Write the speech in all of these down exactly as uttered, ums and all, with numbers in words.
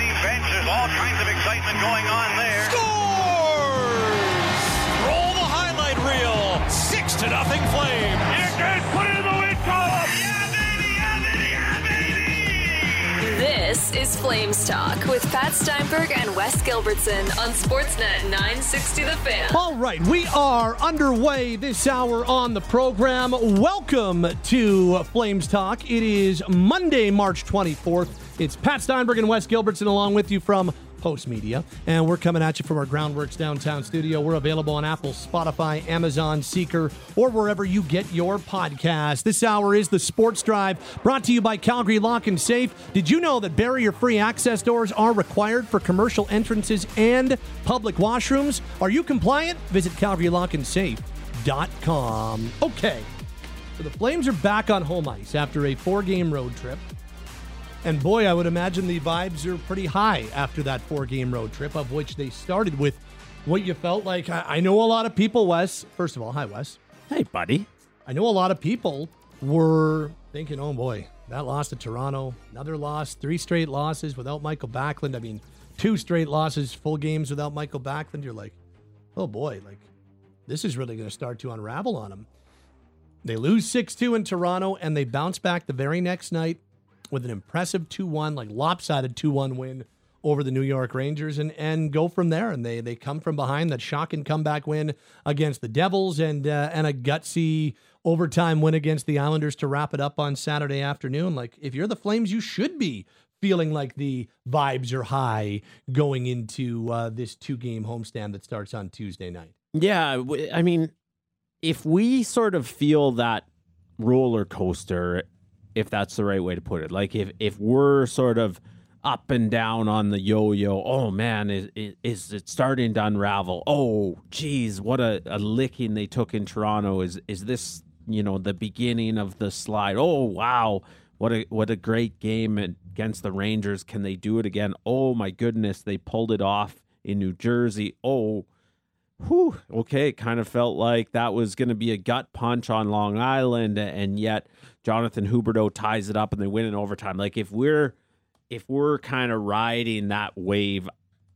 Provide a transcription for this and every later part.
Flames bench. There's all kinds of excitement going on there. Scores! Roll the highlight reel. Six to nothing Flames. You can put it in the win column. Yeah, baby, yeah, baby, yeah, baby. This is Flames Talk with Pat Steinberg and Wes Gilbertson on Sportsnet nine sixty The Fan. All right, we are underway this hour on the program. Welcome to Flames Talk. It is Monday, March twenty-fourth. It's Pat Steinberg and Wes Gilbertson along with you from Post Media, and we're coming at you from our Groundworks downtown studio. We're available on Apple, Spotify, Amazon, Seeker, or wherever you get your podcast. This hour is the Sports Drive, brought to you by Calgary Lock and Safe. Did you know that barrier-free access doors are required for commercial entrances and public washrooms? Are you compliant? Visit calgary lock and safe dot com. Okay, so the Flames are back on home ice after a four-game road trip. And boy, I would imagine the vibes are pretty high after that four-game road trip, of which they started with what you felt like. I, I know a lot of people, Wes. First of all, hi, Wes. Hey, buddy. I know a lot of people were thinking, oh boy, that loss to Toronto, another loss, three straight losses without Michael Backlund. I mean, two straight losses, full games without Michael Backlund. You're like, oh boy, like this is really going to start to unravel on them. They lose six two in Toronto, and they bounce back the very next night with an impressive two one, like lopsided two one win over the New York Rangers, and, and go from there. And they they come from behind, that shocking comeback win against the Devils, and uh, and a gutsy overtime win against the Islanders to wrap it up on Saturday afternoon. Like, if you're the Flames, you should be feeling like the vibes are high going into uh, this two-game homestand that starts on Tuesday night. Yeah, I mean, if we sort of feel that roller coaster, if that's the right way to put it. Like if, if we're sort of up and down on the yo-yo, oh man, is, is, is it starting to unravel? Oh, geez, what a, a licking they took in Toronto. Is is this, you know, the beginning of the slide? Oh, wow, what a what a great game against the Rangers. Can they do it again? Oh my goodness, they pulled it off in New Jersey. Oh, whew, okay, it kind of felt like that was going to be a gut punch on Long Island, and yet Jonathan Huberdeau ties it up and they win in overtime. Like if we're if we're kind of riding that wave,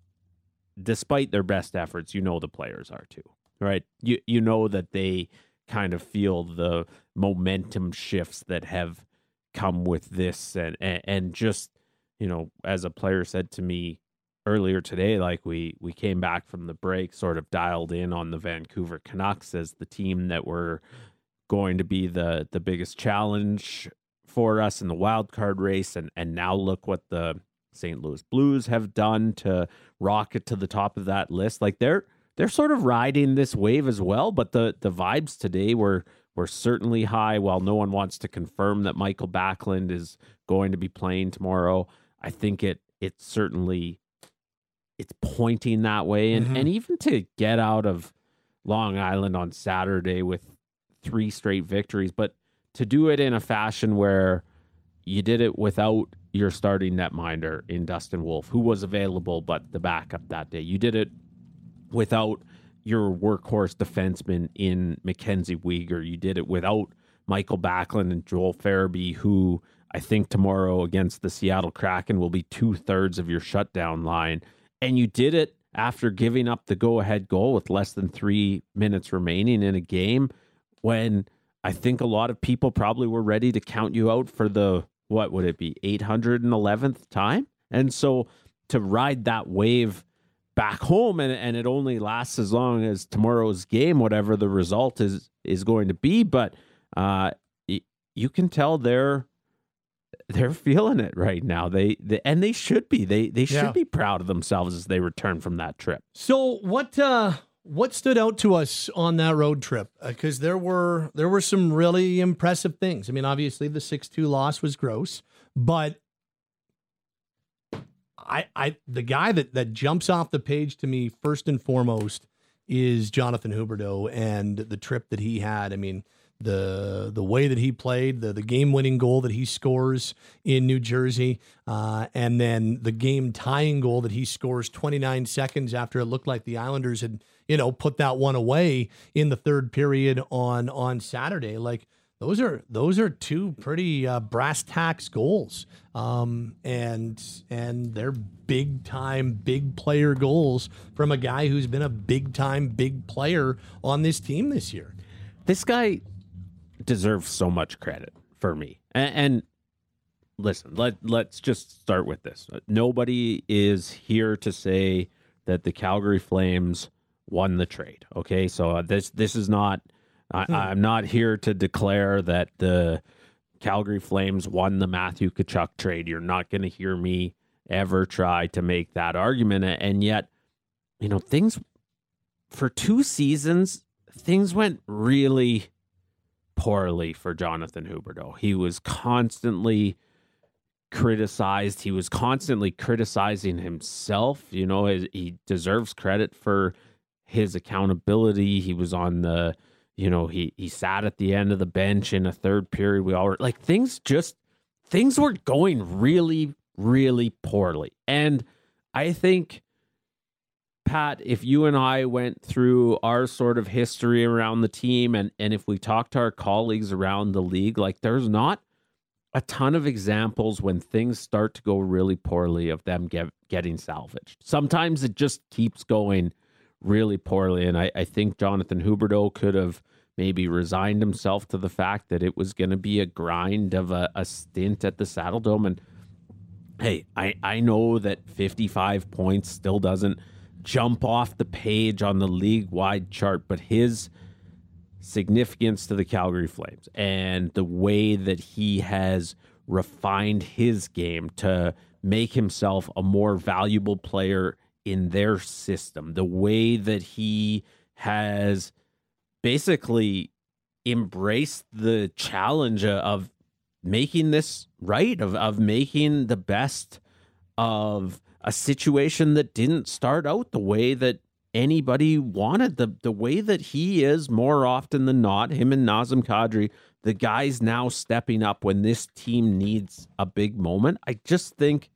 despite their best efforts, you know the players are too, right? You you know that they kind of feel the momentum shifts that have come with this, and and, and just, you know, as a player said to me earlier today, like we we came back from the break sort of dialed in on the Vancouver Canucks as the team that were going to be the the biggest challenge for us in the wild card race, and and now look what the Saint Louis Blues have done to rocket to the top of that list. Like they're they're sort of riding this wave as well, but the the vibes today were were certainly high. While no one wants to confirm that Michael Backlund is going to be playing tomorrow, I think it it certainly it's pointing that way, and mm-hmm. and even to get out of Long Island on Saturday with three straight victories, but to do it in a fashion where you did it without your starting netminder in Dustin Wolf, who was available but the backup that day. You did it without your workhorse defenseman in Mackenzie Weegar. You did it without Michael Backlund and Joel Farabee, who I think tomorrow against the Seattle Kraken will be two-thirds of your shutdown line. And you did it after giving up the go-ahead goal with less than three minutes remaining in a game, when I think a lot of people probably were ready to count you out for the, what would it be, eight hundred eleventh time? And so to ride that wave back home, and, and it only lasts as long as tomorrow's game, whatever the result is is going to be. But uh, y- you can tell they're they're feeling it right now. They, they and they should be. They they should yeah. be proud of themselves as they return from that trip. So what? Uh... What stood out to us on that road trip? Because uh, there were there were some really impressive things. I mean, obviously the six two loss was gross, but I I the guy that that jumps off the page to me first and foremost is Jonathan Huberdeau and the trip that he had. I mean, the the way that he played, the the game winning goal that he scores in New Jersey, uh, and then the game tying goal that he scores twenty-nine seconds after it looked like the Islanders had, you know, put that one away in the third period on on Saturday. Like, those are those are two pretty uh, brass tacks goals, um, and and they're big time, big player goals from a guy who's been a big time, big player on this team this year. This guy deserves so much credit for me. And, and listen, let let's just start with this. Nobody is here to say that the Calgary Flames won the trade. Okay, so this this is not. I, hmm. I'm not here to declare that the Calgary Flames won the Matthew Tkachuk trade. You're not going to hear me ever try to make that argument. And yet, you know, things for two seasons, things went really poorly for Jonathan Huberdeau. He was constantly criticized. He was constantly criticizing himself. You know, he deserves credit for his accountability. He was on the You know, he he sat at the end of the bench in a third period. We all were like things just things were going really, really poorly. And I think, Pat, if you and I went through our sort of history around the team, and and if we talked to our colleagues around the league, like there's not a ton of examples when things start to go really poorly of them get, getting salvaged. Sometimes it just keeps going really poorly. And I, I think Jonathan Huberdeau could have maybe resigned himself to the fact that it was going to be a grind of a, a stint at the Saddle Dome. And hey, I, I know that fifty-five points still doesn't jump off the page on the league-wide chart, but his significance to the Calgary Flames and the way that he has refined his game to make himself a more valuable player in their system, the way that he has basically embraced the challenge of making this right, of, of making the best of a situation that didn't start out the way that anybody wanted, the the way that he is more often than not, him and Nazem Kadri, the guys now stepping up when this team needs a big moment. I just think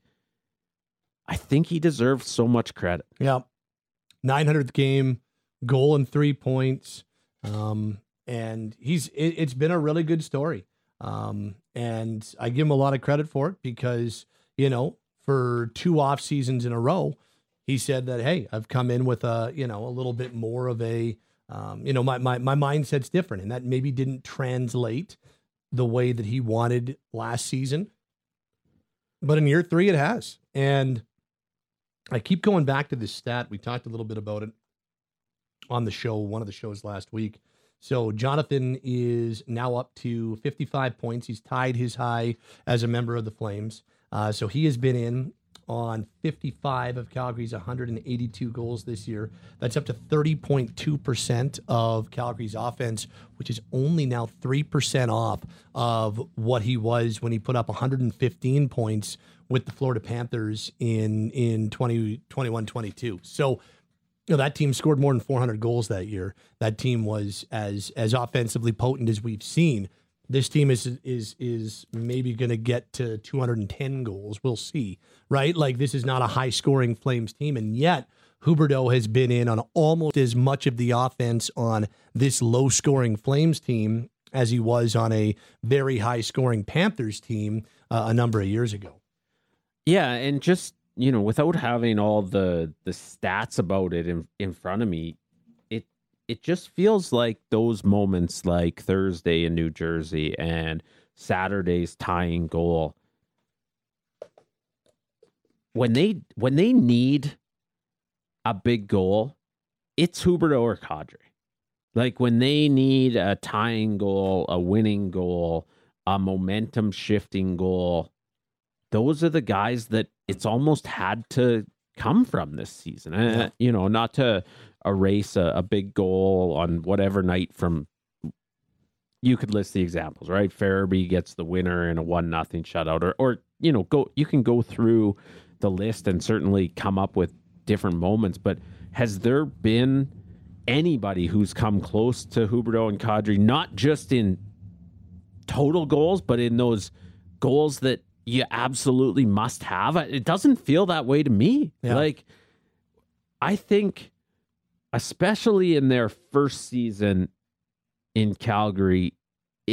I think he deserves so much credit. Yeah. nine hundredth game, goal and three points. Um, and he's, it, it's been a really good story. Um, and I give him a lot of credit for it because, you know, for two off seasons in a row, he said that, hey, I've come in with a, you know, a little bit more of a, um, you know, my, my, my mindset's different, and that maybe didn't translate the way that he wanted last season. But in year three, it has. And I keep going back to this stat. We talked a little bit about it on the show, one of the shows last week. So Jonathan is now up to fifty-five points. He's tied his high as a member of the Flames. Uh, so he has been in on fifty-five of Calgary's one hundred eighty-two goals this year. That's up to thirty point two percent of Calgary's offense, which is only now three percent off of what he was when he put up one hundred fifteen points with the Florida Panthers in, in twenty twenty-one twenty-two. So, you know, that team scored more than four hundred goals that year. That team was as as offensively potent as we've seen. This team is is is maybe going to get to two hundred ten goals. We'll see, right? Like, this is not a high-scoring Flames team, and yet Huberdeau has been in on almost as much of the offense on this low-scoring Flames team as he was on a very high-scoring Panthers team uh, a number of years ago. Yeah, and just, you know, without having all the the stats about it in, in front of me, it it just feels like those moments like Thursday in New Jersey and Saturday's tying goal, when they when they need a big goal, it's Huberdeau or Kadri. Like, when they need a tying goal, a winning goal, a momentum shifting goal, those are the guys that it's almost had to come from this season. And, yeah. you know, not to erase a, a big goal on whatever night from, you could list the examples, right? Farabee gets the winner in a one nothing shutout, or, or, you know, go, you can go through the list and certainly come up with different moments, but has there been anybody who's come close to Huberdeau and Kadri, not just in total goals, but in those goals that you absolutely must have? It doesn't feel that way to me. Yeah. Like, I think, especially in their first season in Calgary, it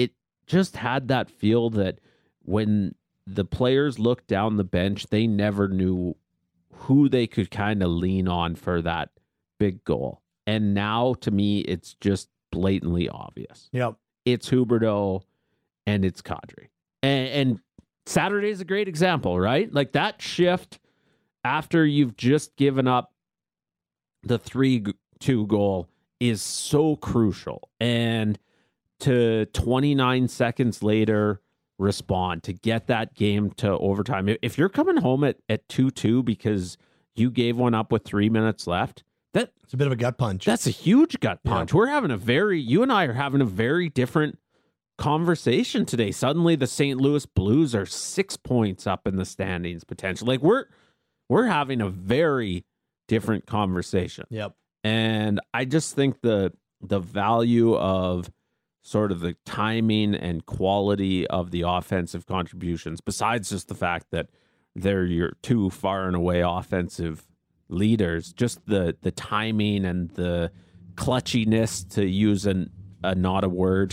just had that feel that when the players looked down the bench, they never knew who they could kind of lean on for that big goal. And now, to me, it's just blatantly obvious. Yep. It's Huberdeau and it's Kadri. And, and Saturday is a great example, right? Like that shift after you've just given up the three two goal is so crucial. And to twenty-nine seconds later respond, to get that game to overtime. If you're coming home at, at two two because you gave one up with three minutes left, that it's a bit of a gut punch. That's a huge gut punch. Yeah. We're having a very, you and I are having a very different conversation today. Suddenly the Saint Louis Blues are six points up in the standings potentially. Like we're, we're having a very different conversation. Yep. And I just think the, the value of sort of the timing and quality of the offensive contributions, besides just the fact that they're your two far and away offensive leaders, just the the timing and the clutchiness, to use an, a not a word,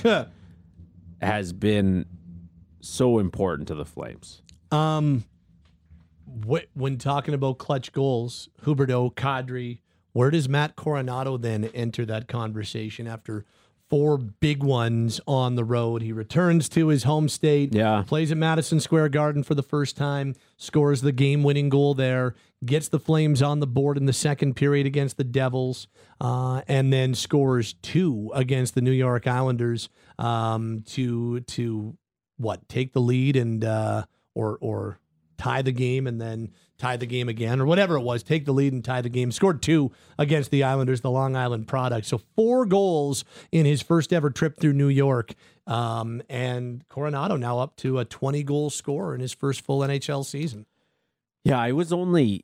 has been so important to the Flames. Um, wh- when talking about clutch goals, Huberdeau, Kadri, where does Matt Coronado then enter that conversation after four big ones on the road? He returns to his home state, Yeah. plays at Madison Square Garden for the first time, scores the game-winning goal there, gets the Flames on the board in the second period against the Devils, uh, and then scores two against the New York Islanders um, to to what take the lead and uh, or or tie the game and then tie the game again, or whatever it was, take the lead and tie the game. Scored two against the Islanders, the Long Island product. So four goals in his first ever trip through New York. Um, and Coronado now up to a twenty-goal scorer in his first full N H L season. Yeah, I was only,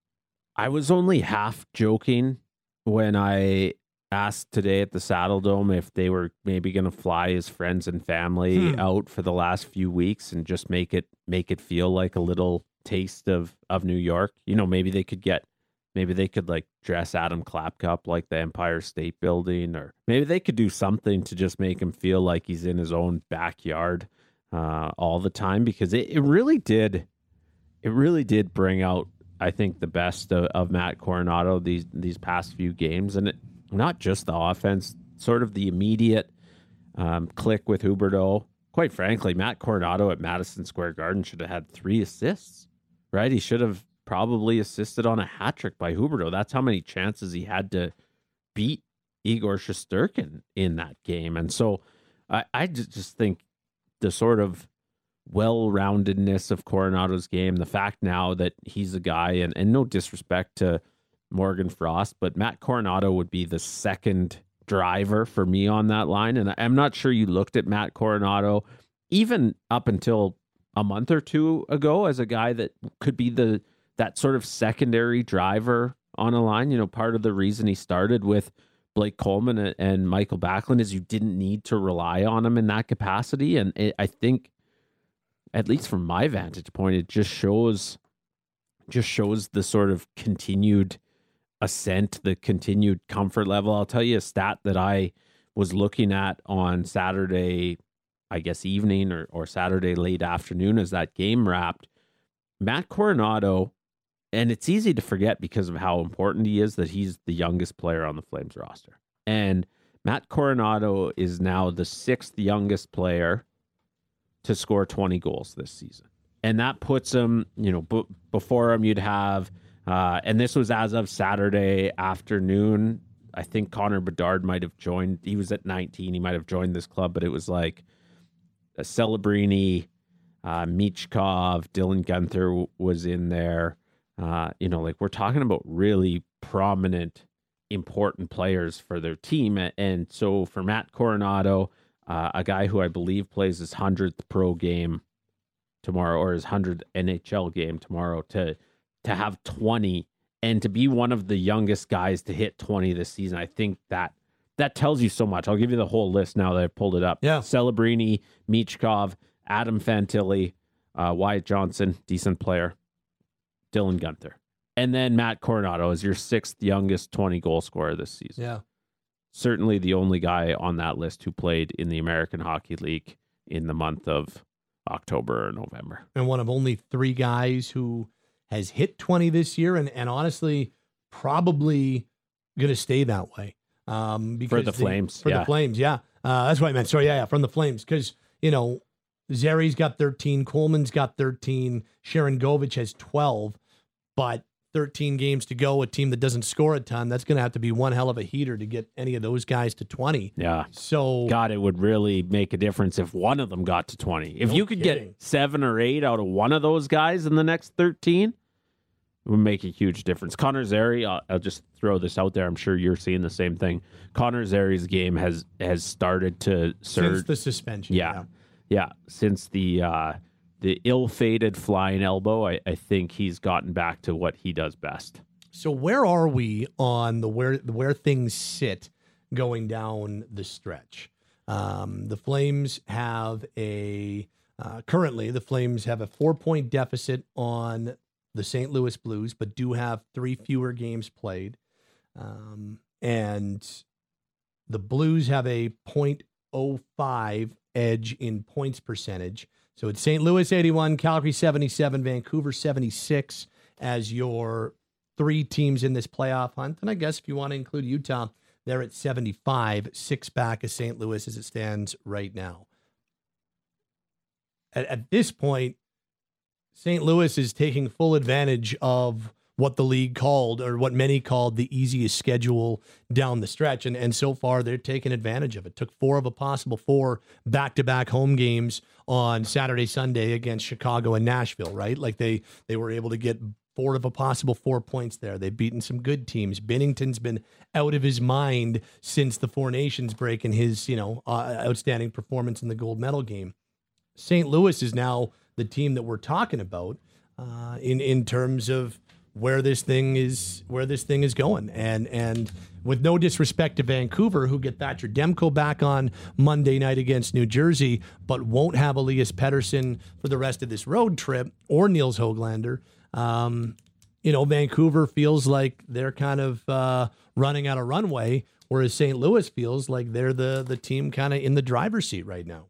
I was only half joking when I asked today at the Saddle Dome if they were maybe going to fly his friends and family Hmm. out for the last few weeks and just make it make it feel like a little taste of of New York. You know, maybe they could get, maybe they could like dress Adam Klapka up like the Empire State Building, or maybe they could do something to just make him feel like he's in his own backyard uh, all the time, because it, it really did, it really did bring out, I think, the best of, of Matt Coronado these these past few games, and it, not just the offense, sort of the immediate um, click with Huberdeau. Quite frankly, Matt Coronado at Madison Square Garden should have had three assists, right? He should have probably assisted on a hat trick by Huberdeau. That's how many chances he had to beat Igor Shesterkin in that game. And so I, I just think the sort of well-roundedness of Coronado's game, the fact now that he's a guy, and, and no disrespect to Morgan Frost, but Matt Coronado would be the second driver for me on that line. And I'm not sure you looked at Matt Coronado even up until a month or two ago as a guy that could be the that sort of secondary driver on a line. You know, part of the reason he started with Blake Coleman and, and Michael Backlund is you didn't need to rely on him in that capacity. And it, I think, at least from my vantage point, it just shows just shows the sort of continued ascent, the continued comfort level. I'll tell you a stat that I was looking at on Saturday, I guess evening or, or Saturday late afternoon as that game wrapped. Matt Coronado, and it's easy to forget because of how important he is that he's the youngest player on the Flames roster. And Matt Coronado is now the sixth youngest player to score twenty goals this season. And that puts him, you know, b- before him you'd have, uh, and this was as of Saturday afternoon. I think Connor Bedard might have joined. He was at nineteen. He might have joined this club, but it was like a Celebrini, uh, Michkov, Dylan Guenther w- was in there. Uh, you know, like we're talking about really prominent, important players for their team. And so for Matt Coronado, uh, a guy who I believe plays his hundredth pro game tomorrow, or his hundredth N H L game tomorrow, to to have twenty and to be one of the youngest guys to hit twenty this season, I think that that tells you so much. I'll give you the whole list now that I've pulled it up. Yeah. Celebrini, Michkov, Adam Fantilli, uh, Wyatt Johnson, decent player, Dylan Guenther. And then Matt Coronado is your sixth youngest twenty-goal scorer this season. Yeah. Certainly the only guy on that list who played in the American Hockey League in the month of October or November. And one of only three guys who has hit twenty this year, and, and honestly, probably going to stay that way. Um, because for the they, Flames. For yeah. the Flames, yeah. Uh, that's what I meant. Sorry, yeah, yeah, from the Flames. Because, you know, Zeri's got thirteen, Coleman's got thirteen, Sharon Govich has twelve, but thirteen games to go, a team that doesn't score a ton, that's going to have to be one hell of a heater to get any of those guys to twenty. Yeah. So, God, it would really make a difference if one of them got to twenty. If No you could kidding. get seven or eight out of one of those guys in the next thirteen, it would make a huge difference. Connor Zary, I'll, I'll just throw this out there. I'm sure you're seeing the same thing. Connor Zary's game has has started to surge. since the suspension. Yeah. yeah. Yeah. Since the uh, the ill-fated flying elbow, I, I think he's gotten back to what he does best. So where are we on the where where things sit going down the stretch? Um, the Flames have a uh, currently the Flames have a four point deficit on the Saint Louis Blues, but do have three fewer games played, um, and the Blues have a point oh five edge in points percentage. So it's Saint Louis eighty-one, Calgary seventy-seven, Vancouver seventy-six as your three teams in this playoff hunt. And I guess if you want to include Utah, they're at seventy-five, six back of Saint Louis as it stands right now. At, at this point, Saint Louis is taking full advantage of what the league called, or what many called, the easiest schedule down the stretch. And, and so far, they're taking advantage of it. Took four of a possible four back-to-back home games on Saturday, Sunday against Chicago and Nashville, right? Like they they were able to get four of a possible four points there. They've beaten some good teams. Binnington's been out of his mind since the Four Nations break and his, you know, uh, outstanding performance in the gold medal game. Saint Louis is now the team that we're talking about uh, in in terms of where this thing is where this thing is going. And and with no disrespect to Vancouver, who get Thatcher Demko back on Monday night against New Jersey, but won't have Elias Pettersson for the rest of this road trip, or Niels Höglander. Um, you know, Vancouver feels like they're kind of uh, running out of runway, whereas Saint Louis feels like they're the the team kind of in the driver's seat right now.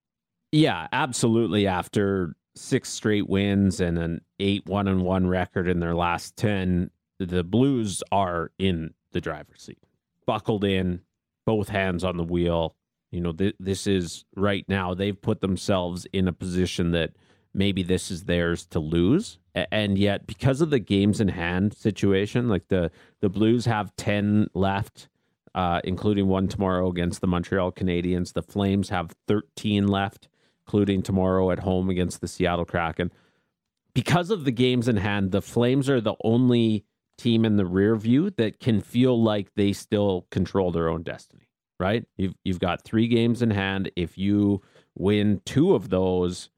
Yeah, absolutely. After six straight wins and an eight one and one record in their last ten, the Blues are in the driver's seat, buckled in, both hands on the wheel. You know, th- this is right now. They've put themselves in a position that maybe this is theirs to lose, a- and yet because of the games in hand situation, like the the Blues have ten left, uh, including one tomorrow against the Montreal Canadiens. The Flames have thirteen left, including tomorrow at home against the Seattle Kraken. Because of the games in hand, the Flames are the only team in the rear view that can feel like they still control their own destiny, right? You've, you've got three games in hand. If you win two of those,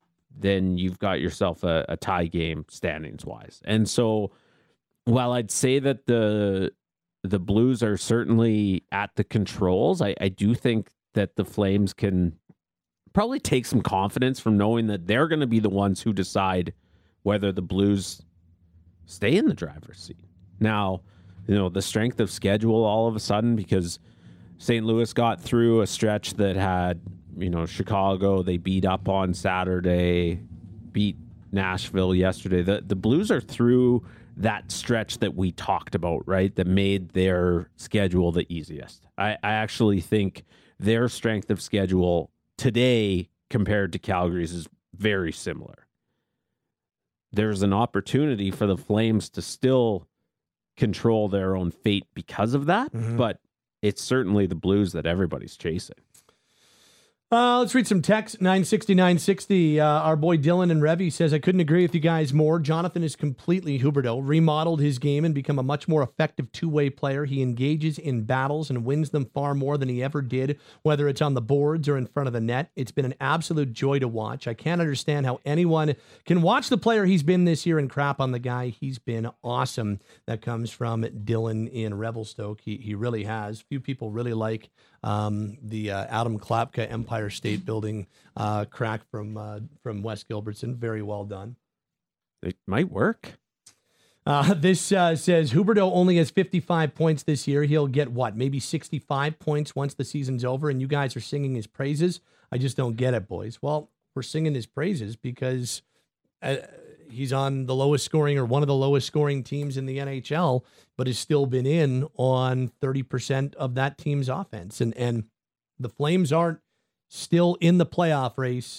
then you've got yourself a, a tie game standings-wise. And so while I'd say that the the Blues are certainly at the controls, I, I do think that the Flames can probably take some confidence from knowing that they're going to be the ones who decide whether the Blues stay in the driver's seat. Now, you know, the strength of schedule all of a sudden, because Saint Louis got through a stretch that had, you know, Chicago, they beat up on Saturday, beat Nashville yesterday. The the Blues are through that stretch that we talked about, right? That made their schedule the easiest. I, I actually think their strength of schedule today compared to Calgary's is very similar. There's an opportunity for the Flames to still control their own fate because of that, mm-hmm. but it's certainly the Blues that everybody's chasing. Uh, let's read some text. nine sixty, nine sixty. Uh, our boy Dylan and Revy says, I couldn't agree with you guys more. Jonathan is completely Huberdeau, remodeled his game and become a much more effective two-way player. He engages in battles and wins them far more than he ever did, whether it's on the boards or in front of the net. It's been an absolute joy to watch. I can't understand how anyone can watch the player he's been this year and crap on the guy. He's been awesome. That comes from Dylan in Revelstoke. He, he really has. Few people really like Um, the uh, Adam Klapka Empire State Building uh, crack from uh, from Wes Gilbertson. Very well done. It might work. Uh, this uh, says Huberdeau only has fifty-five points this year. He'll get what, maybe sixty-five points once the season's over, and you guys are singing his praises. I just don't get it, boys. Well, we're singing his praises because uh, he's on the lowest scoring or one of the lowest scoring teams in the N H L, but has still been in on thirty percent of that team's offense. And, and the Flames aren't still in the playoff race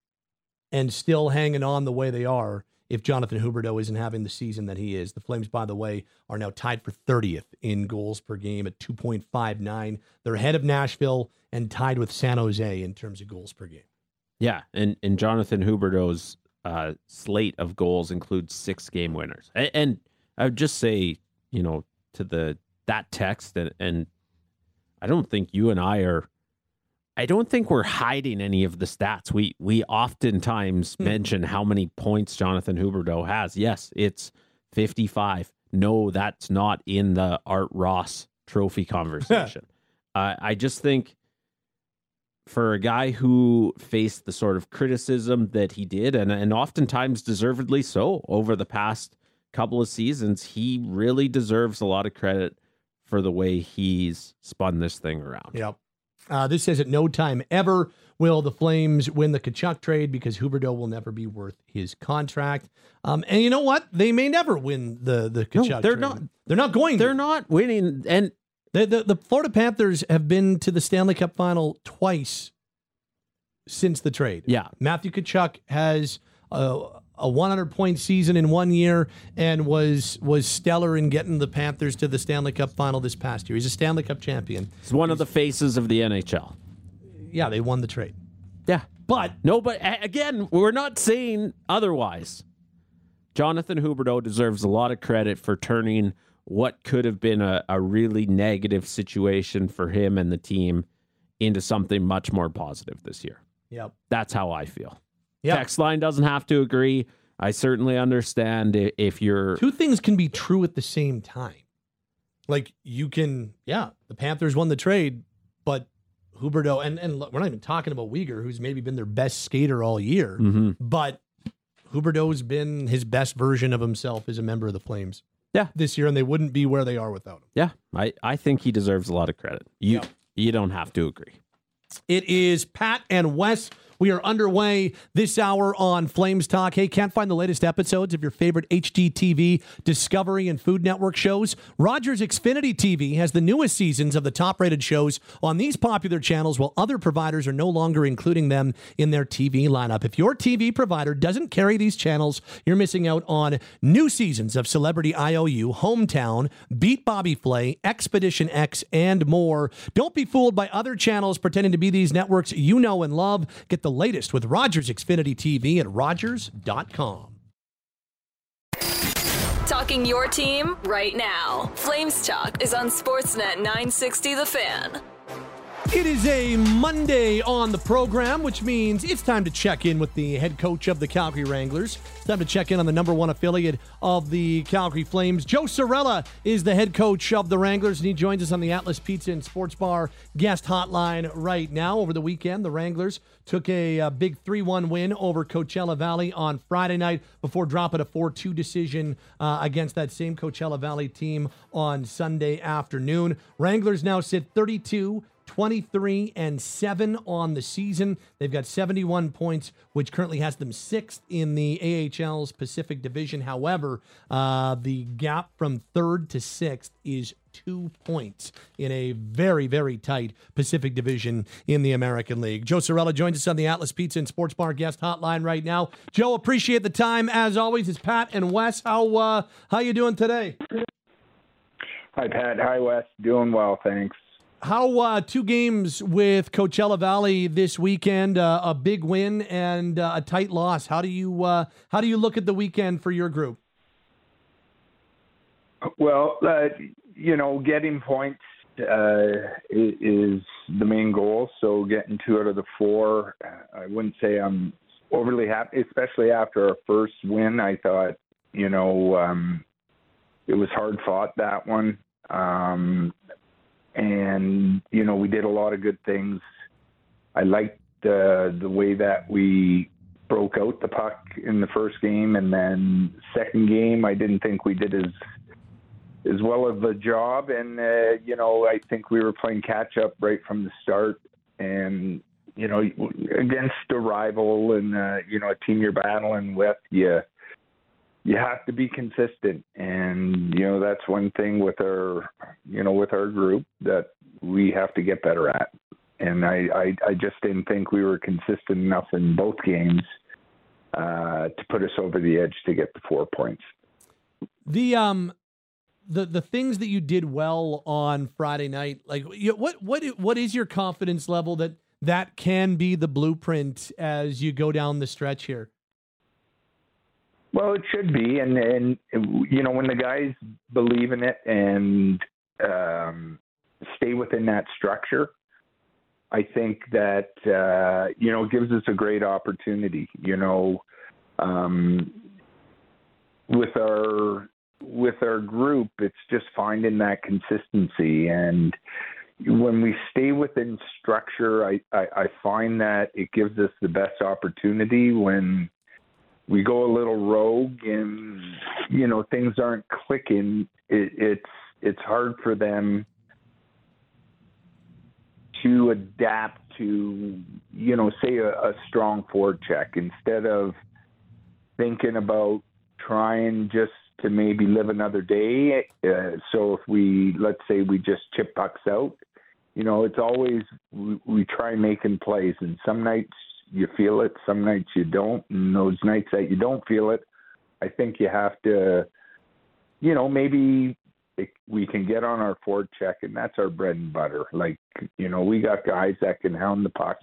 and still hanging on the way they are if Jonathan Huberdeau isn't having the season that he is. The Flames, by the way, are now tied for thirtieth in goals per game at two point five nine. They're ahead of Nashville and tied with San Jose in terms of goals per game. Yeah, and, and Jonathan Huberdeau's uh, slate of goals includes six game winners. And, and I would just say, you know, to the that text, and, and I don't think you and I are, I don't think we're hiding any of the stats. We we oftentimes hmm. mention how many points Jonathan Huberdeau has. Yes, it's fifty-five. No, that's not in the Art Ross trophy conversation. uh, I just think for a guy who faced the sort of criticism that he did, and, and oftentimes deservedly so, over the past couple of seasons, he really deserves a lot of credit for the way he's spun this thing around. Yep. Uh, this says at no time ever will the Flames win the Tkachuk trade because Huberdeau will never be worth his contract. Um, and you know what? They may never win the the Tkachuk no, they're trade. Not, they're not going. They're to. not winning. And the, the the Florida Panthers have been to the Stanley Cup final twice since the trade. Yeah, Matthew Tkachuk has a, a one hundred point season in one year and was was stellar in getting the Panthers to the Stanley Cup final this past year. He's a Stanley Cup champion. He's one He's, of the faces of the N H L. Yeah, they won the trade. Yeah, but no, but again, we're not saying otherwise. Jonathan Huberdeau deserves a lot of credit for turning what could have been a, a really negative situation for him and the team into something much more positive this year. Yep. That's how I feel. Yep. Text line doesn't have to agree. I certainly understand if you're... Two things can be true at the same time. Like, you can, yeah, the Panthers won the trade, but Huberdeau, and, and we're not even talking about Weegar, who's maybe been their best skater all year, mm-hmm. but Huberdeau's been his best version of himself as a member of the Flames. Yeah. This year, and they wouldn't be where they are without him. Yeah, I, I think he deserves a lot of credit. You yep. You don't have to agree. It is Pat and Wes. We are underway this hour on Flames Talk. Hey, can't find the latest episodes of your favorite H G T V, Discovery, and Food Network shows? Rogers Xfinity T V has the newest seasons of the top-rated shows on these popular channels, while other providers are no longer including them in their T V lineup. If your T V provider doesn't carry these channels, you're missing out on new seasons of Celebrity I O U, Hometown, Beat Bobby Flay, Expedition X, and more. Don't be fooled by other channels pretending to be these networks you know and love. Get the latest with Rogers Xfinity T V at Rogers dot com. Talking your team right now. Flames Talk is on Sportsnet nine sixty The Fan. It is a Monday on the program, which means it's time to check in with the head coach of the Calgary Wranglers. It's time to check in on the number one affiliate of the Calgary Flames. Joe Cirella is the head coach of the Wranglers, and he joins us on the Atlas Pizza and Sports Bar guest hotline right now. Over the weekend, the Wranglers took a, a big three one win over Coachella Valley on Friday night before dropping a four two decision uh, against that same Coachella Valley team on Sunday afternoon. Wranglers now sit thirty-two, twenty-three, and seven on the season. They've got seventy-one points, which currently has them sixth in the A H L's Pacific Division. However, uh, the gap from third to sixth is two points in a very, very tight Pacific Division in the American League. Joe Cirella joins us on the Atlas Pizza and Sports Bar guest hotline right now. Joe, appreciate the time. As always, it's Pat and Wes. How, uh, how you doing today? Hi, Pat. Hi, Wes. Doing well, thanks. How uh, two games with Coachella Valley this weekend, uh, a big win and uh, a tight loss. How do you uh, how do you look at the weekend for your group? Well, uh, you know, getting points uh, is the main goal. So getting two out of the four, I wouldn't say I'm overly happy, especially after our first win. I thought, you know, um, it was hard fought, that one. Um, And, you know, we did a lot of good things. I liked uh, the way that we broke out the puck in the first game, and then second game, I didn't think we did as as well of a job. And, uh, you know, I think we were playing catch up right from the start. And, you know, against a rival and, uh, you know, a team you're battling with, you, you have to be consistent. And, you know, that's one thing with our, you know, with our group that we have to get better at. And I, I, I just didn't think we were consistent enough in both games uh, to put us over the edge to get the four points. The, um, The the things that you did well on Friday night, like you, what what what is your confidence level that that can be the blueprint as you go down the stretch here? Well, it should be, and and you know when the guys believe in it and um, stay within that structure, I think that uh, you know gives us a great opportunity. You know, um, with our with our group, it's just finding that consistency. And when we stay within structure, I, I, I find that it gives us the best opportunity. When we go a little rogue and, you know, things aren't clicking, it, it's, it's hard for them to adapt to, you know, say a, a strong forward check instead of thinking about trying just to maybe live another day. Uh, so if we, let's say we just chip pucks out, you know, it's always, we, we try making plays, and some nights you feel it, some nights you don't. And those nights that you don't feel it, I think you have to, you know, maybe it, we can get on our forward check, and that's our bread and butter. Like, you know, we got guys that can hound the puck,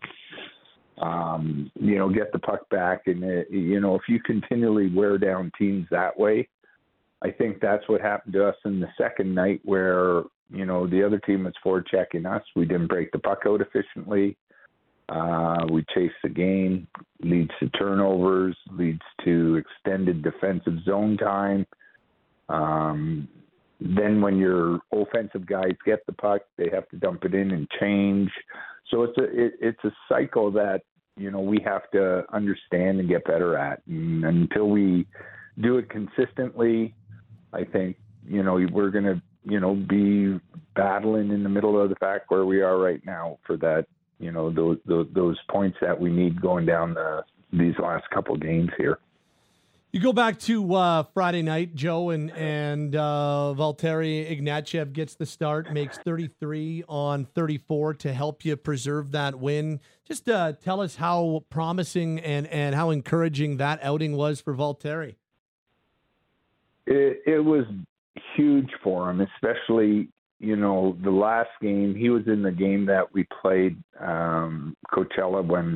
um, you know, get the puck back. And, uh, you know, if you continually wear down teams that way, I think that's what happened to us in the second night where, you know, the other team was forward checking us. We didn't break the puck out efficiently. Uh, we chased the game, leads to turnovers, leads to extended defensive zone time. Um, then when your offensive guys get the puck, they have to dump it in and change. So it's a, it, it's a cycle that, you know, we have to understand and get better at. And until we do it consistently, I think, you know, we're going to, you know, be battling in the middle of the pack where we are right now for that, you know, those those, those points that we need going down the, these last couple games here. You go back to uh, Friday night, Joe, and and uh, Valtteri Ignatieff gets the start, makes thirty-three on thirty-four to help you preserve that win. Just uh, tell us how promising and, and how encouraging that outing was for Valtteri. It, it was huge for him, especially, you know, the last game. He was in the game that we played um, Coachella when,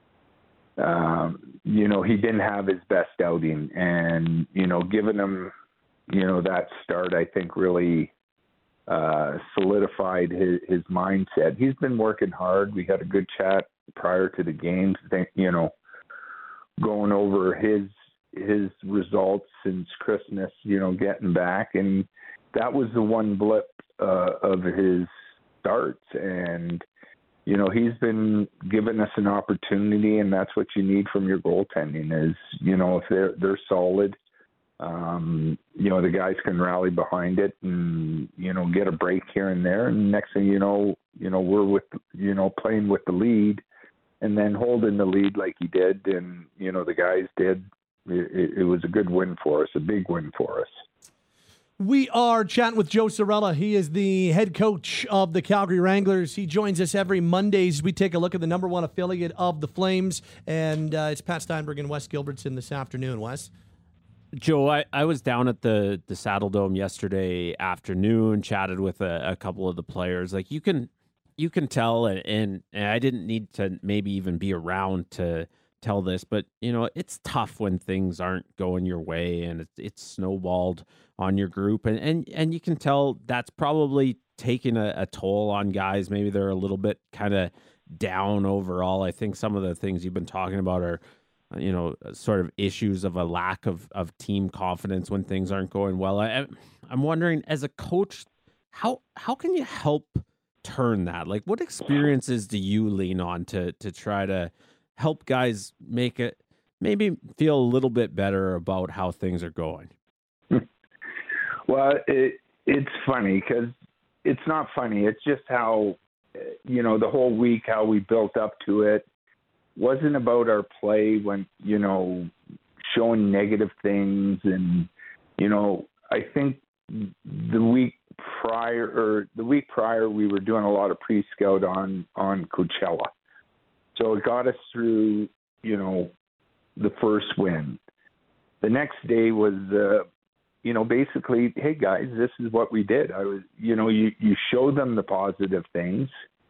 um, you know, he didn't have his best outing. And, you know, giving him, you know, that start, I think really uh, solidified his, his mindset. He's been working hard. We had a good chat prior to the games, you know, going over his his results since Christmas, you know, getting back. And that was the one blip uh, of his starts. And, you know, he's been giving us an opportunity, and that's what you need from your goaltending is, you know, if they're, they're solid, um, you know, the guys can rally behind it and, you know, get a break here and there. And next thing you know, you know, we're with, you know, playing with the lead and then holding the lead like he did. And, you know, the guys did. It, it was a good win for us, a big win for us. We are chatting with Joe Cirella. He is the head coach of the Calgary Wranglers. He joins us every Mondays. We take a look at the number one affiliate of the Flames, and uh, it's Pat Steinberg and Wes Gilbertson this afternoon. Wes? Joe, I, I was down at the, the Saddle Dome yesterday afternoon, chatted with a, a couple of the players. Like, you can you can tell, and, and, and I didn't need to maybe even be around to tell this, but you know, it's tough when things aren't going your way and it's, it's snowballed on your group, and and and you can tell that's probably taking a, a toll on guys. Maybe they're a little bit kind of down overall. I think some of the things you've been talking about are, you know, sort of issues of a lack of of team confidence when things aren't going well. I, I'm wondering, as a coach, how how can you help turn that? Like, what experiences do you lean on to to try to help guys make it, maybe feel a little bit better about how things are going? Well, it, it's funny because it's not funny. It's just how, you know, the whole week, how we built up to it wasn't about our play when, you know, showing negative things. And, you know, I think the week prior or the week prior, we were doing a lot of pre-scout on, on Coachella. So it got us through, you know, the first win. The next day was, uh, you know, basically, hey guys, this is what we did. I was, you know, you, you show them the positive things.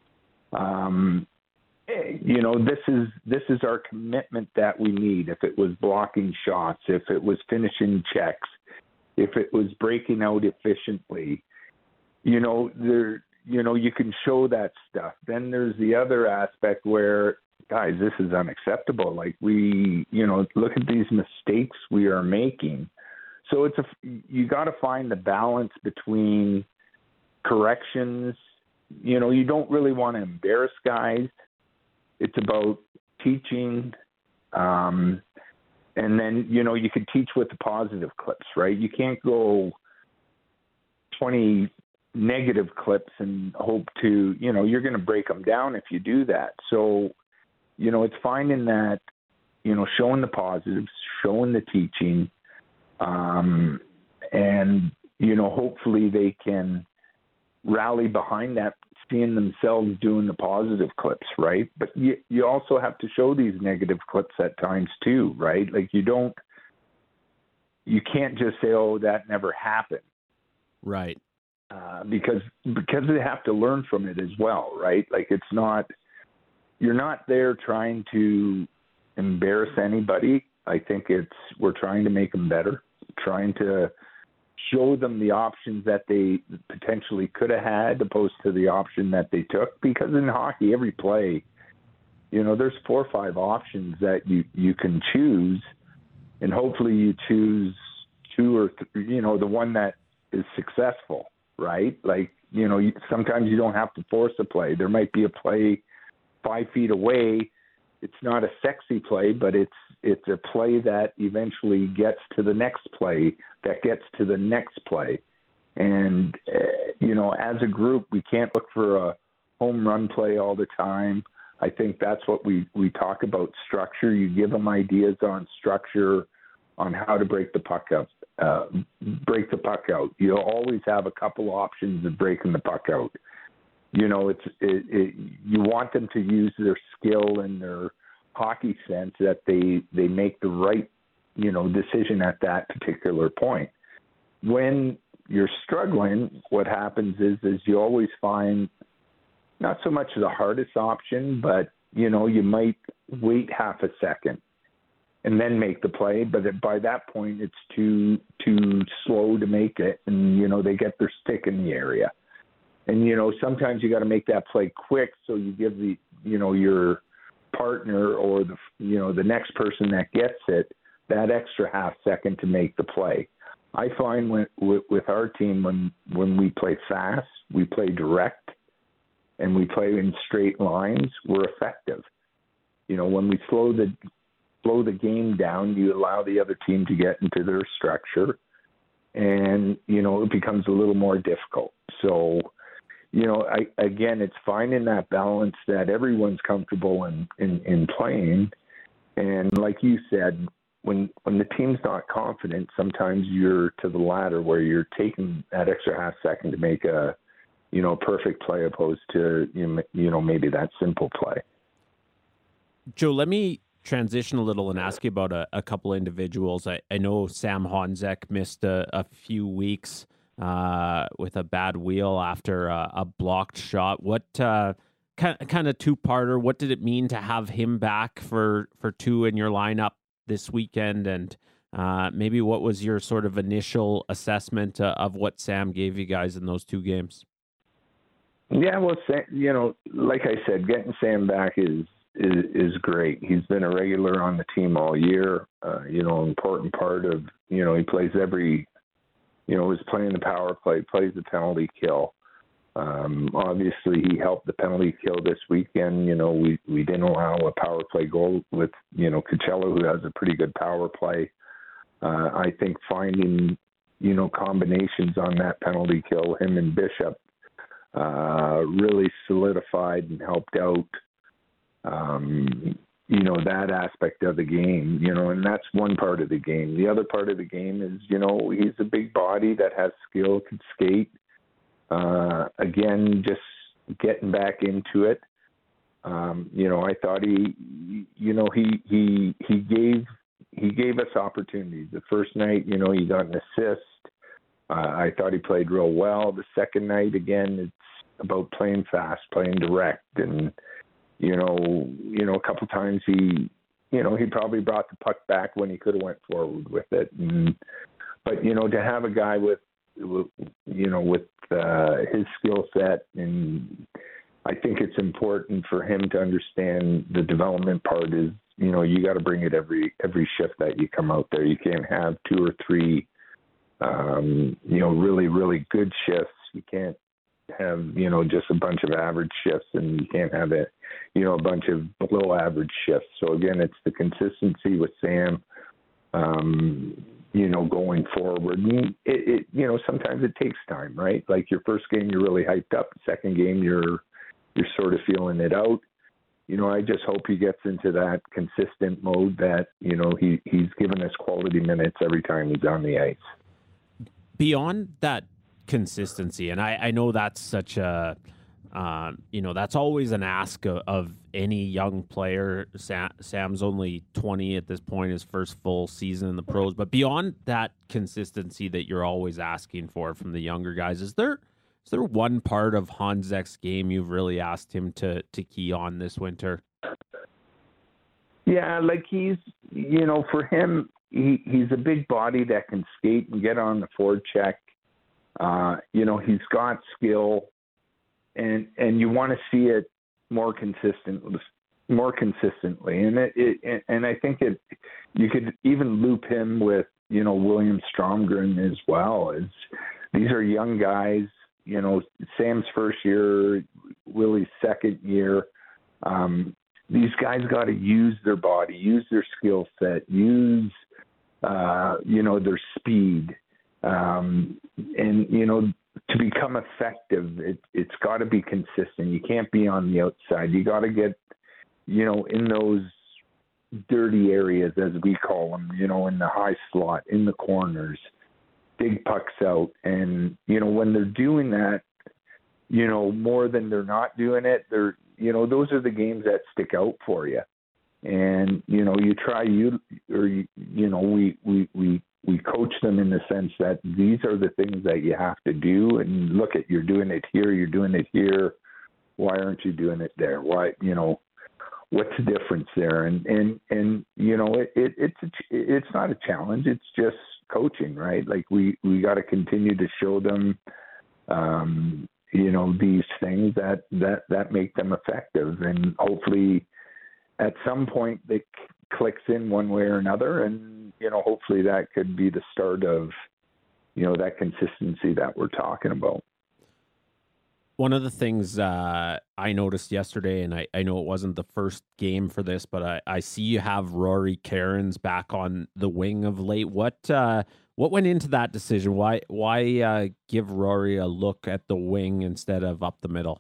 Um, you know, this is, this is our commitment that we need. If it was blocking shots, if it was finishing checks, if it was breaking out efficiently, you know, there, you know, you can show that stuff. Then there's the other aspect where, guys, this is unacceptable. Like we, you know, look at these mistakes we are making. So it's a, you got to find the balance between corrections. You know, you don't really want to embarrass guys. It's about teaching. Um, and then, you know, you can teach with the positive clips, right? You can't go twenty negative clips and hope to, you know, you're going to break them down if you do that. So, you know, it's finding that, you know, showing the positives, showing the teaching, um, and, you know, hopefully they can rally behind that, seeing themselves doing the positive clips, right? But you, you also have to show these negative clips at times too, right? Like you don't, you can't just say, oh, that never happened. Right. Uh, because because they have to learn from it as well, right? Like it's not, you're not there trying to embarrass anybody. I think it's, we're trying to make them better, trying to show them the options that they potentially could have had opposed to the option that they took. Because in hockey, every play, you know, there's four or five options that you, you can choose, and hopefully you choose two or three, you know, the one that is successful. Right? Like, you know, sometimes you don't have to force a play. There might be a play five feet away. It's not a sexy play, but it's it's a play that eventually gets to the next play, that gets to the next play. And, uh, you know, as a group, we can't look for a home run play all the time. I think that's what we, we talk about, structure. You give them ideas on structure, on how to break the puck up. Uh, break the puck out. You'll always have a couple options of breaking the puck out. You know, it's it, it, you want them to use their skill and their hockey sense that they they make the right, you know, decision at that particular point. When you're struggling, what happens is is you always find not so much the hardest option, but you know, you might wait half a second and then make the play, but by that point it's too too slow to make it, and you know they get their stick in the area, and you know sometimes you got to make that play quick, so you give the you know your partner or the you know the next person that gets it that extra half second to make the play. I find when, with, with our team when when we play fast, we play direct, and we play in straight lines, we're effective. You know when we slow the slow the game down, you allow the other team to get into their structure, and, you know, it becomes a little more difficult. So, you know, I, again, it's finding that balance that everyone's comfortable in, in, in playing. And like you said, when, when the team's not confident, sometimes you're to the latter where you're taking that extra half second to make a, you know, perfect play opposed to, you know, maybe that simple play. Joe, let me transition a little and ask you about a, a couple individuals. I, I know Sam Honzek missed a, a few weeks uh, with a bad wheel after a, a blocked shot. What uh, kind, kind of two-parter, what did it mean to have him back for, for two in your lineup this weekend? And uh, maybe what was your sort of initial assessment uh, of what Sam gave you guys in those two games? Yeah, well, you know, like I said, getting Sam back is Is, is great. He's been a regular on the team all year. Uh, you know, important part of, you know, he plays every, you know, he's playing the power play, plays the penalty kill. Um, obviously, he helped the penalty kill this weekend. You know, we, we didn't allow a power play goal with, you know, Coachella, who has a pretty good power play. Uh, I think finding, you know, combinations on that penalty kill, him and Bishop, uh, really solidified and helped out, um, you know, that aspect of the game, you know, and that's one part of the game. The other part of the game is, you know, he's a big body that has skill, can skate. Uh, again, just getting back into it. Um, you know, I thought he, you know, he, he, he gave, he gave us opportunities. The first night, you know, he got an assist. Uh, I thought he played real well. The second night, again, it's about playing fast, playing direct. And, you know, you know, a couple times he, you know, he probably brought the puck back when he could have went forward with it. And, but, you know, to have a guy with, you know, with uh, his skill set, and I think it's important for him to understand the development part is, you know, you got to bring it every every shift that you come out there. You can't have two or three, um, you know, really, really good shifts. You can't have, you know, just a bunch of average shifts, and you can't have it, you know, a bunch of below average shifts. So again, it's the consistency with Sam, um, you know, going forward. And it, it, you know, sometimes it takes time, right? Like your first game, you're really hyped up. Second game, you're you're sort of feeling it out. You know, I just hope he gets into that consistent mode that, you know, he, he's given us quality minutes every time he's on the ice. Beyond that consistency, and I, I know that's such a, uh, you know, that's always an ask of, of any young player. Sam, Sam's only twenty at this point, his first full season in the pros. But beyond that consistency that you're always asking for from the younger guys, is there is there one part of Honzek's game you've really asked him to to key on this winter? Yeah, like he's, you know, for him, he, he's a big body that can skate and get on the forward check. Uh, you know, he's got skill, and and you want to see it more consistent, more consistently. And it, it and I think it, you could even loop him with, you know, William Stromgren as well. As these are young guys. You know, Sam's first year, Willie's second year. Um, these guys got to use their body, use their skill set, use, uh, you know, their speed. Um, and, you know, to become effective, it, it's got to be consistent. You can't be on the outside. You got to get, you know, in those dirty areas, as we call them, you know, in the high slot, in the corners, big pucks out. And, you know, when they're doing that, you know, more than they're not doing it, they're, you know, those are the games that stick out for you. And, you know, you try, you, or, you, you know, we, we, we, we coach them in the sense that these are the things that you have to do. And look at, you're doing it here, you're doing it here. Why aren't you doing it there? Why, you know, what's the difference there? And, and, and, you know, it, it it's, a, it's not a challenge. It's just coaching, right? Like we, we got to continue to show them, um, you know, these things that, that, that make them effective. And hopefully at some point they c- clicks in one way or another. And, you know, hopefully that could be the start of, you know, that consistency that we're talking about. One of the things uh, I noticed yesterday, and I, I know it wasn't the first game for this, but I, I see you have Rory Cairns back on the wing of late. What uh, what went into that decision? Why why uh, give Rory a look at the wing instead of up the middle?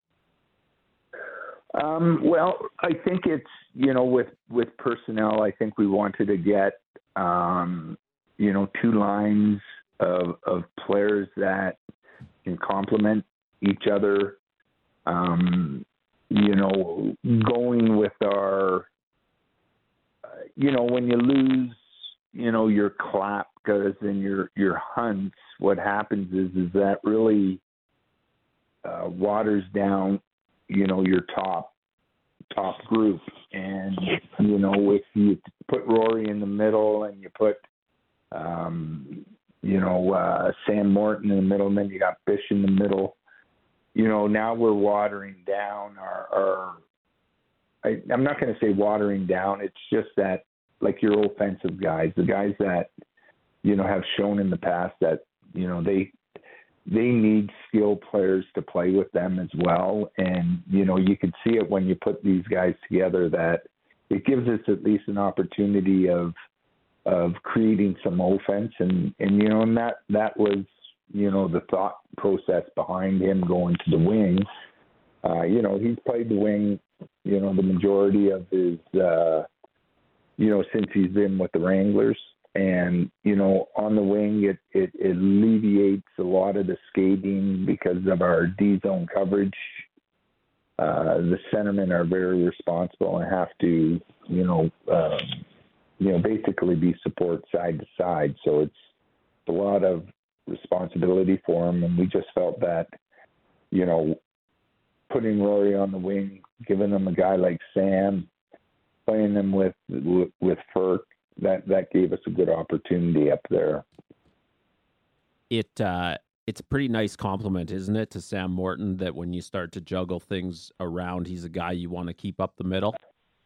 Um, well, I think it's, you know, with, with personnel, I think we wanted to get, um, you know, two lines of, of players that can complement each other. Um, you know, going with our, uh, you know, when you lose, you know, your Klapkas and your, your Hunts, what happens is, is that really uh, waters down, you know, your top, top group. And, you know, if you put Rory in the middle and you put, um, you know, uh, Sam Morton in the middle, and then you got Bish in the middle, you know, now we're watering down our, our I, I'm not going to say watering down. It's just that, like your offensive guys, the guys that, you know, have shown in the past that, you know, they, they need skilled players to play with them as well. And, you know, you could see it when you put these guys together that it gives us at least an opportunity of of creating some offense. And, and you know, and that, that was, you know, the thought process behind him going to the wing. Uh, you know, he's played the wing, you know, the majority of his, uh, you know, since he's been with the Wranglers. And, you know, on the wing, it, it, it alleviates a lot of the skating because of our D-zone coverage. Uh, the centermen are very responsible and have to, you know, um, you know, basically be support side to side. So it's a lot of responsibility for them. And we just felt that, you know, putting Rory on the wing, giving them a guy like Sam, playing them with with, with Ferk, that, that gave us a good opportunity up there. It uh, it's a pretty nice compliment, isn't it, to Sam Morton, that when you start to juggle things around, he's a guy you want to keep up the middle?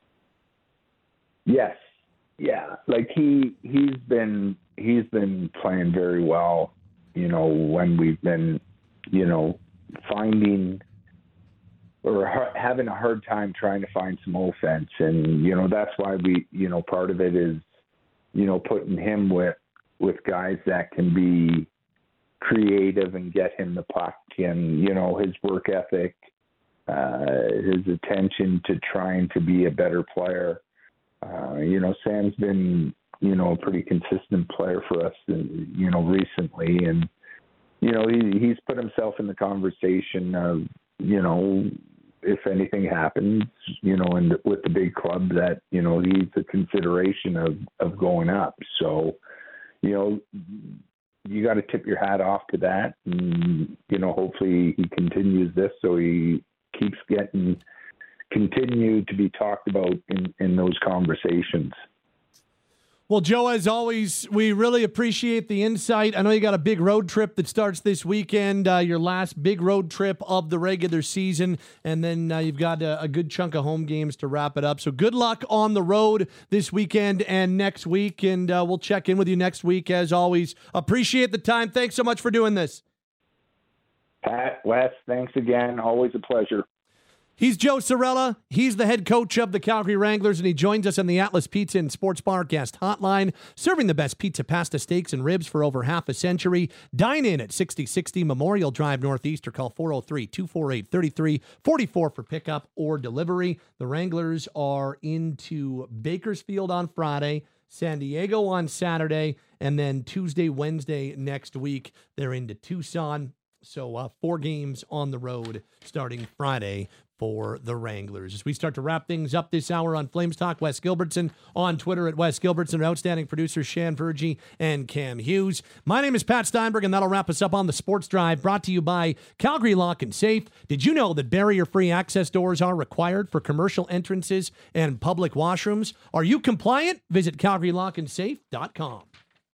Yes. Yeah. Like he he's been he's been playing very well, you know, when we've been, you know, finding or ha- having a hard time trying to find some offense. And, you know, that's why we, you know, part of it is, you know, putting him with, with guys that can be creative and get him the puck, and, you know, his work ethic, uh, his attention to trying to be a better player. Uh, you know, Sam's been, you know, a pretty consistent player for us, you know, recently. And, you know, he, he's put himself in the conversation of, you know, if anything happens, you know, and with the big club, that, you know, he's a consideration of, of going up. So, you know, you got to tip your hat off to that. And, you know, hopefully he continues this so he keeps getting, continue to be talked about in, in those conversations. Well, Joe, as always, we really appreciate the insight. I know you got a big road trip that starts this weekend, uh, your last big road trip of the regular season, and then uh, you've got a, a good chunk of home games to wrap it up. So good luck on the road this weekend and next week, and uh, we'll check in with you next week, as always. Appreciate the time. Thanks so much for doing this. Pat, Wes, thanks again. Always a pleasure. He's Joe Cirella. He's the head coach of the Calgary Wranglers, and he joins us on the Atlas Pizza and Sports Bar guest hotline, serving the best pizza, pasta, steaks, and ribs for over half a century. Dine in at sixty sixty Memorial Drive Northeast, or call four oh three, two four eight, three three four four for pickup or delivery. The Wranglers are into Bakersfield on Friday, San Diego on Saturday, and then Tuesday, Wednesday next week, they're into Tucson. So uh, four games on the road starting Friday for the Wranglers. As we start to wrap things up this hour on Flames Talk, Wes Gilbertson on Twitter at Wes Gilbertson, outstanding producers Shan Vergy and Cam Hughes. My name is Pat Steinberg, and that'll wrap us up on the Sports Drive, brought to you by Calgary Lock and Safe. Did you know that barrier-free access doors are required for commercial entrances and public washrooms? Are you compliant? Visit calgary lock and safe dot com.